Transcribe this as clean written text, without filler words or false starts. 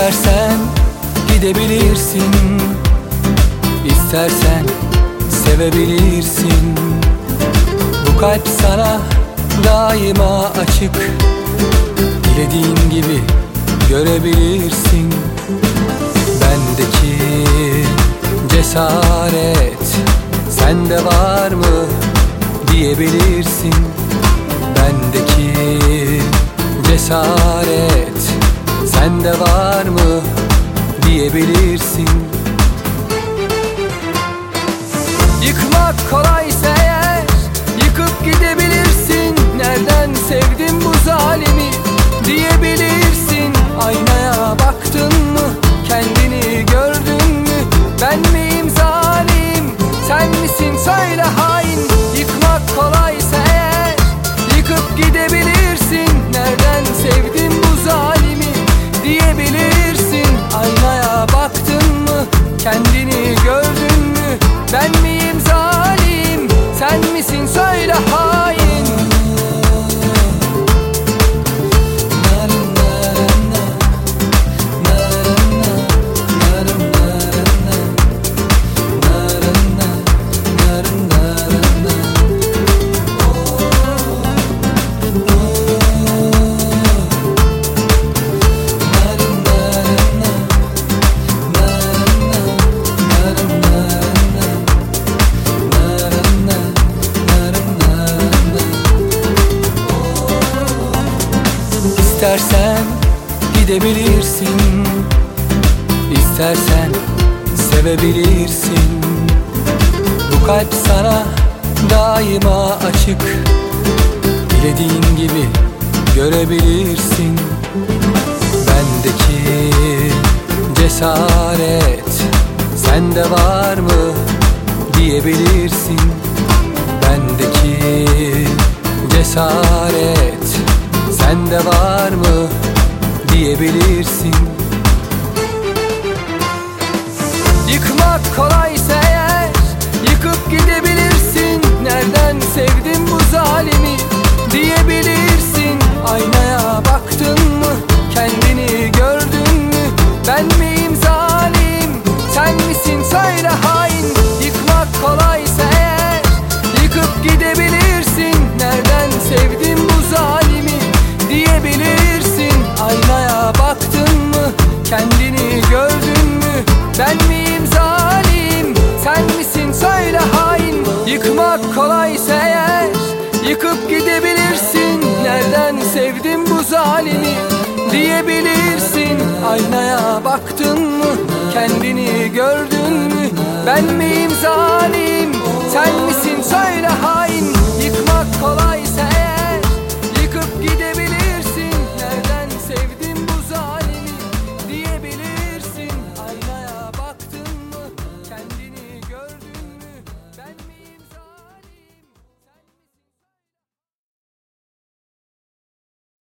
İstersen gidebilirsin, İstersen sevebilirsin. Bu kalp sana daima açık, dilediğin gibi görebilirsin. Bendeki cesaret sende var mı diyebilirsin. Bendeki cesaret sende var mı diyebilirsin. Yıkmak kolaysa eğer yıkıp gidebilirsin. Nereden sevdim bu zalimi diyebilirsin. Aynaya baktın mı, kendini gördün mü? Ben miyim zalim, sen misin söyle hain. Yıkmak kolaysa eğer yıkıp gidebilirsin. Nereden sevdim bu zalimi diyebilirsin. Aynaya baktın mı, kendini gördün mü? Ben miyim zalim, sen misin söyle hain. İstersen gidebilirsin, İstersen sevebilirsin. Bu kalp sana daima açık, dilediğin gibi görebilirsin. Bendeki cesaret sende var mı diyebilirsin. Bendeki cesaret sende var mı diyebilirsin. Yıkmak kolaysa eğer yıkıp gidebilirsin. Nereden sevdim bu zalimi diyebilirsin. Aynaya baktın mı, kendini gördün mü? Ben miyim zalim, sen misin söyle hain. Yıkmak kolaysa eğer yıkıp gidebilirsin. Nereden sevdim bu zalimi diyebilirsin. Aynaya baktın mı, kendini gördün mü? Ben miyim zalim, sen misin söyle hain. Yıkmak kolaysa eğer yıkıp gidebilirsin. Nereden sevdim bu zalimi diyebilirsin. Aynaya baktın mı, kendini gördün mü? Ben miyim zalim, sen misin söyle hain. Yıkmak kolay